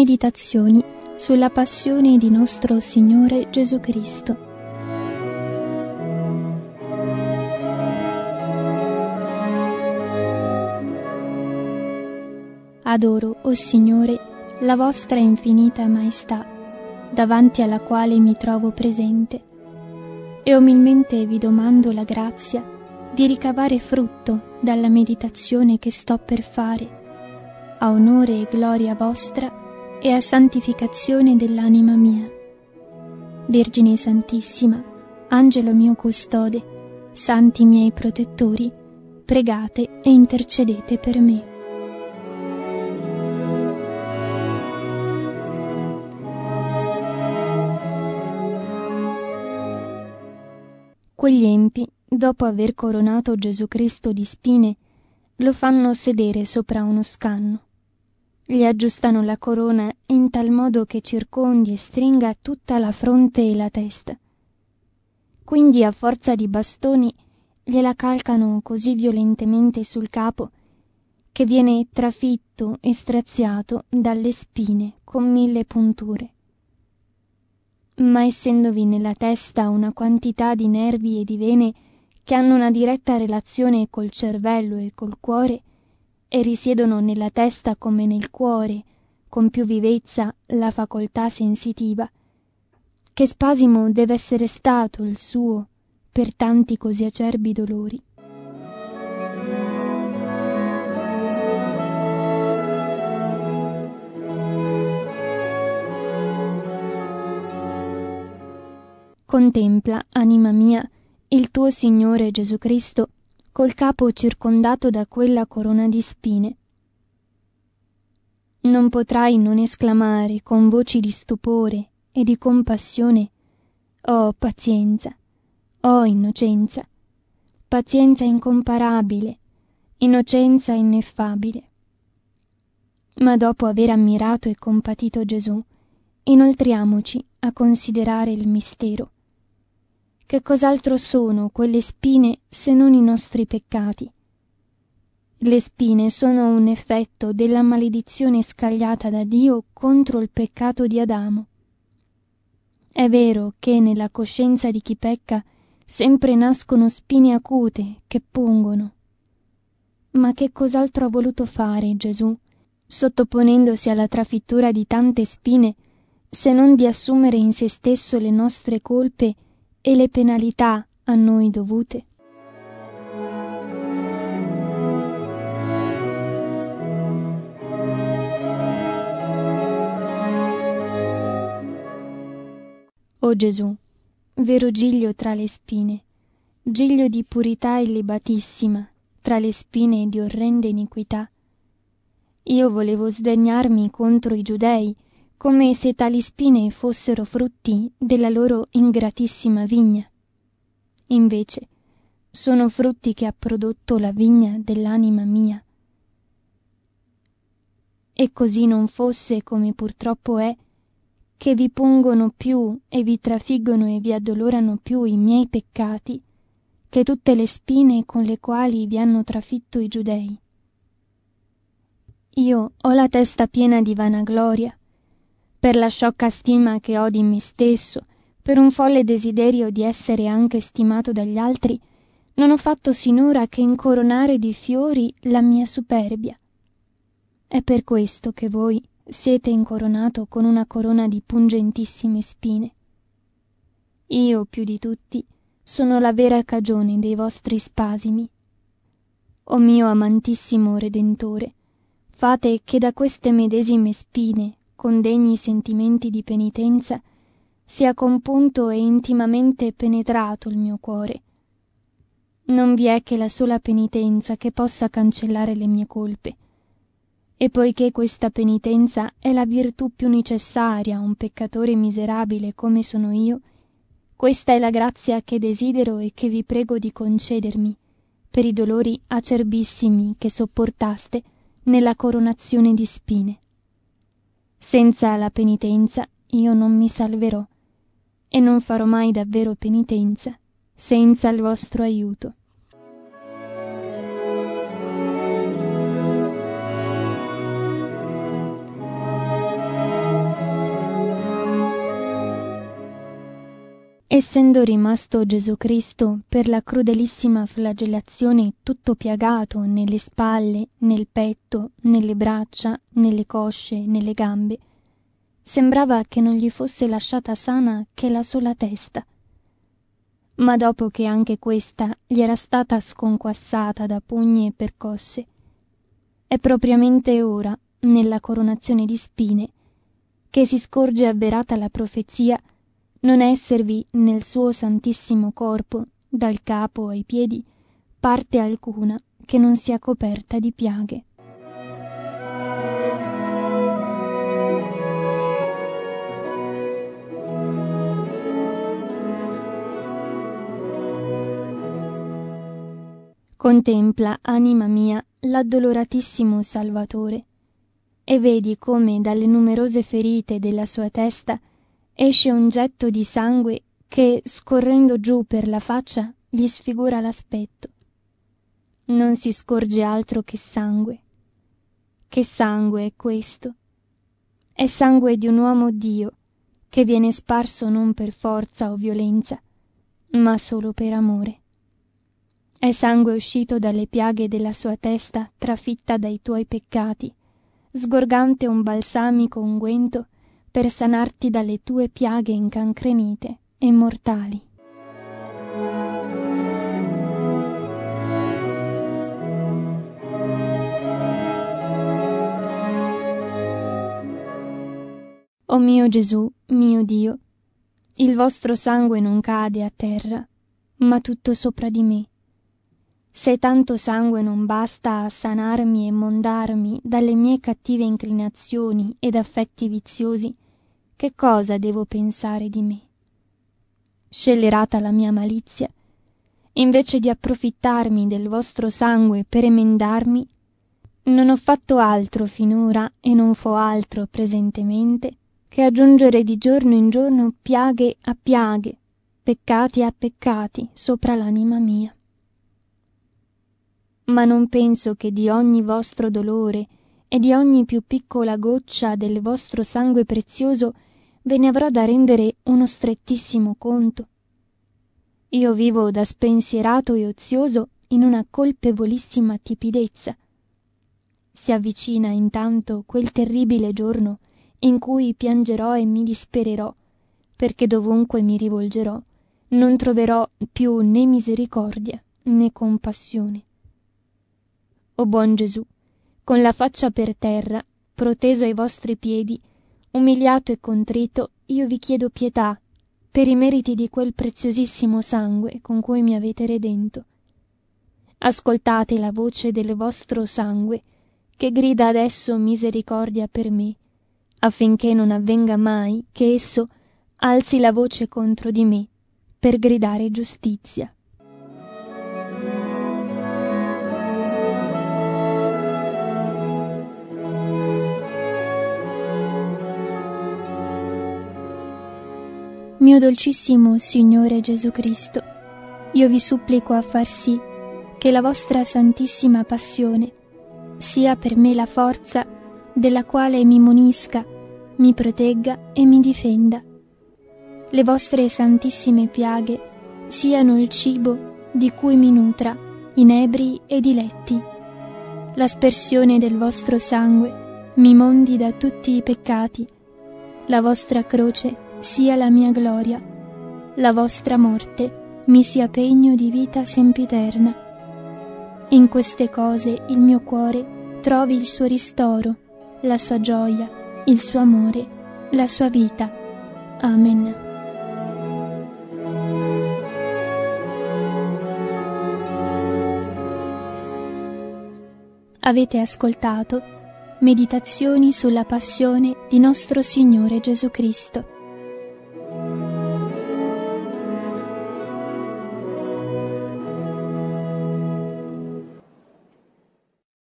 Meditazioni sulla passione di nostro Signore Gesù Cristo. Adoro, o Signore, la vostra infinita maestà, davanti alla quale mi trovo presente, e umilmente vi domando la grazia di ricavare frutto dalla meditazione che sto per fare, a onore e gloria vostra e a santificazione dell'anima mia. Vergine Santissima, Angelo mio custode, santi miei protettori, pregate e intercedete per me. Quegli empi, dopo aver coronato Gesù Cristo di spine, lo fanno sedere sopra uno scanno. Gli aggiustano la corona in tal modo che circondi e stringa tutta la fronte e la testa. Quindi a forza di bastoni gliela calcano così violentemente sul capo che viene trafitto e straziato dalle spine con 1000 punture. Ma essendovi nella testa una quantità di nervi e di vene che hanno una diretta relazione col cervello e col cuore, e risiedono nella testa come nel cuore, con più vivezza la facoltà sensitiva, che spasimo deve essere stato il suo per tanti così acerbi dolori. Contempla, anima mia, il tuo Signore Gesù Cristo col capo circondato da quella corona di spine. Non potrai non esclamare con voci di stupore e di compassione: «Oh pazienza, oh innocenza, pazienza incomparabile, innocenza ineffabile». Ma dopo aver ammirato e compatito Gesù, inoltriamoci a considerare il mistero. Che cos'altro sono quelle spine se non i nostri peccati? Le spine sono un effetto della maledizione scagliata da Dio contro il peccato di Adamo. È vero che nella coscienza di chi pecca sempre nascono spine acute che pungono. Ma che cos'altro ha voluto fare Gesù, sottoponendosi alla trafittura di tante spine, se non di assumere in se stesso le nostre colpe e le penalità a noi dovute? O Gesù, vero giglio tra le spine, giglio di purità illibatissima tra le spine di orrende iniquità, io volevo sdegnarmi contro i giudei come se tali spine fossero frutti della loro ingratissima vigna. Invece sono frutti che ha prodotto la vigna dell'anima mia. E così non fosse, come purtroppo è, che vi pungono più e vi trafiggono e vi addolorano più i miei peccati che tutte le spine con le quali vi hanno trafitto i giudei. Io ho la testa piena di vanagloria, per la sciocca stima che ho di me stesso, per un folle desiderio di essere anche stimato dagli altri, non ho fatto sinora che incoronare di fiori la mia superbia. È per questo che voi siete incoronato con una corona di pungentissime spine. Io, più di tutti, sono la vera cagione dei vostri spasimi. O mio amantissimo Redentore, fate che da queste medesime spine, con degni sentimenti di penitenza, sia compunto e intimamente penetrato il mio cuore. Non vi è che la sola penitenza che possa cancellare le mie colpe, e poiché questa penitenza è la virtù più necessaria a un peccatore miserabile come sono io, questa è la grazia che desidero e che vi prego di concedermi per i dolori acerbissimi che sopportaste nella coronazione di spine. Senza la penitenza io non mi salverò e non farò mai davvero penitenza senza il vostro aiuto. essendo rimasto Gesù Cristo per la crudelissima flagellazione tutto piagato nelle spalle, nel petto, nelle braccia, nelle cosce, nelle gambe, sembrava che non gli fosse lasciata sana che la sola testa. Ma dopo che anche questa gli era stata sconquassata da pugni e percosse, è propriamente ora, nella coronazione di spine, che si scorge avverata la profezia non esservi nel suo santissimo corpo, dal capo ai piedi, parte alcuna che non sia coperta di piaghe. Contempla, anima mia, l'addoloratissimo Salvatore, e vedi come dalle numerose ferite della sua testa esce un getto di sangue che, scorrendo giù per la faccia, gli sfigura l'aspetto. Non si scorge altro che sangue. Che sangue è questo? È sangue di un uomo Dio, che viene sparso non per forza o violenza, ma solo per amore. È sangue uscito dalle piaghe della sua testa trafitta dai tuoi peccati, sgorgante un balsamico unguento per sanarti dalle tue piaghe incancrenite e mortali. O mio Gesù, mio Dio, il vostro sangue non cade a terra, ma tutto sopra di me. Se tanto sangue non basta a sanarmi e mondarmi dalle mie cattive inclinazioni ed affetti viziosi, che cosa devo pensare di me? Scellerata la mia malizia, invece di approfittarmi del vostro sangue per emendarmi, non ho fatto altro finora e non fo altro presentemente che aggiungere di giorno in giorno piaghe a piaghe, peccati a peccati sopra l'anima mia. Ma non penso che di ogni vostro dolore e di ogni più piccola goccia del vostro sangue prezioso ve ne avrò da rendere uno strettissimo conto. Io vivo da spensierato e ozioso in una colpevolissima tipidezza. Si avvicina intanto quel terribile giorno in cui piangerò e mi dispererò, perché dovunque mi rivolgerò non troverò più né misericordia né compassione. O buon Gesù, con la faccia per terra, proteso ai vostri piedi, umiliato e contrito, io vi chiedo pietà per i meriti di quel preziosissimo sangue con cui mi avete redento. Ascoltate la voce del vostro sangue, che grida adesso misericordia per me, affinché non avvenga mai che esso alzi la voce contro di me per gridare giustizia. Mio dolcissimo Signore Gesù Cristo, io vi supplico a far sì che la vostra santissima passione sia per me la forza della quale mi munisca, mi protegga e mi difenda. Le vostre santissime piaghe siano il cibo di cui mi nutra, inebri e diletti. L'aspersione del vostro sangue mi mondi da tutti i peccati. La vostra croce sia la mia gloria, la vostra morte mi sia pegno di vita sempiterna. In queste cose il mio cuore trovi il suo ristoro, la sua gioia, il suo amore, la sua vita. Amen. Avete ascoltato Meditazioni sulla passione di nostro Signore Gesù Cristo,